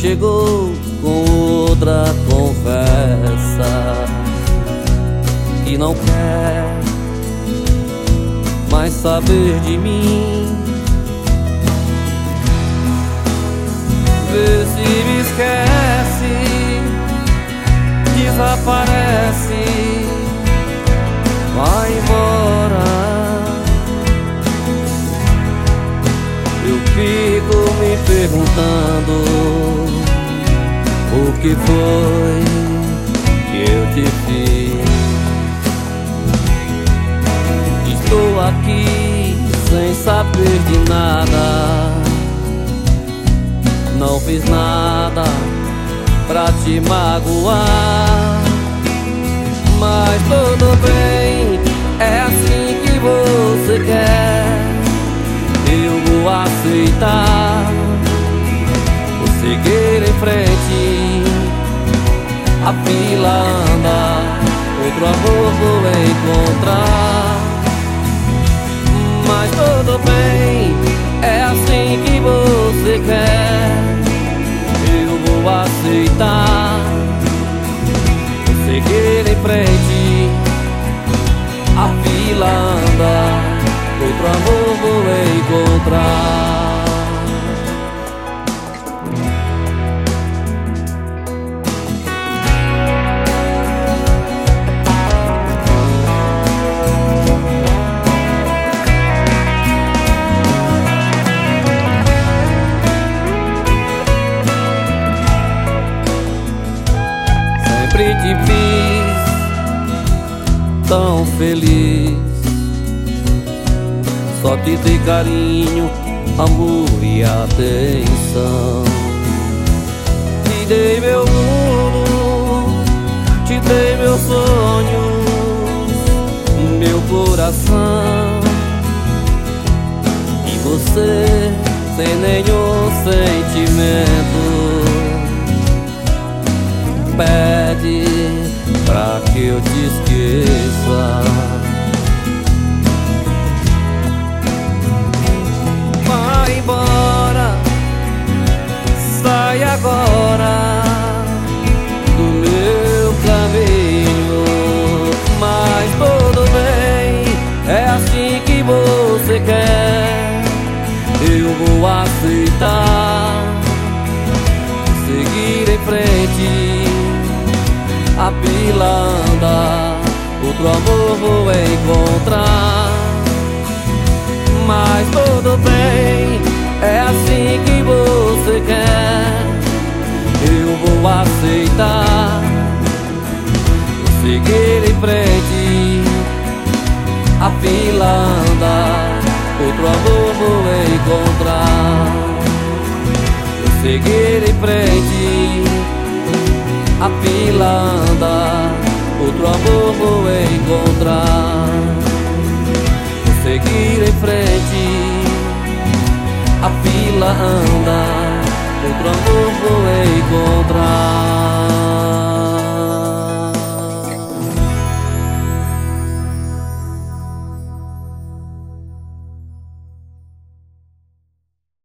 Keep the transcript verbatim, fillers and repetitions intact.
chegou com outra conversa que não quer mais saber de mim. Vê se me esquece, desaparece, vai embora. Eu fico me perguntando o que foi que eu te fiz. Estou aqui sem saber de nada, não fiz nada pra te magoar. Mas tudo bem, é assim que você quer, eu vou aceitar. Vou seguir em frente, a fila anda, outro amor vou encontrar. Mas tudo bem, é assim que você quer, eu vou aceitar. Vou seguir em frente, a fila anda, outro amor vou encontrar. Sempre te fiz tão feliz, só te dei carinho, amor e atenção. Te dei meu mundo, te dei meus sonhos, meu coração. E você, sem nenhum sentimento, pede pra que eu te esqueça. Vai embora, sai agora do meu caminho. Mas tudo bem, é assim que você quer, eu vou aceitar. Seguir em frente, a fila anda, outro amor vou encontrar. Mas tudo bem, é assim que você quer, eu vou aceitar. Vou seguir em frente, a fila anda, outro amor vou encontrar. Vou seguir em frente, a fila anda, outro amor vou encontrar.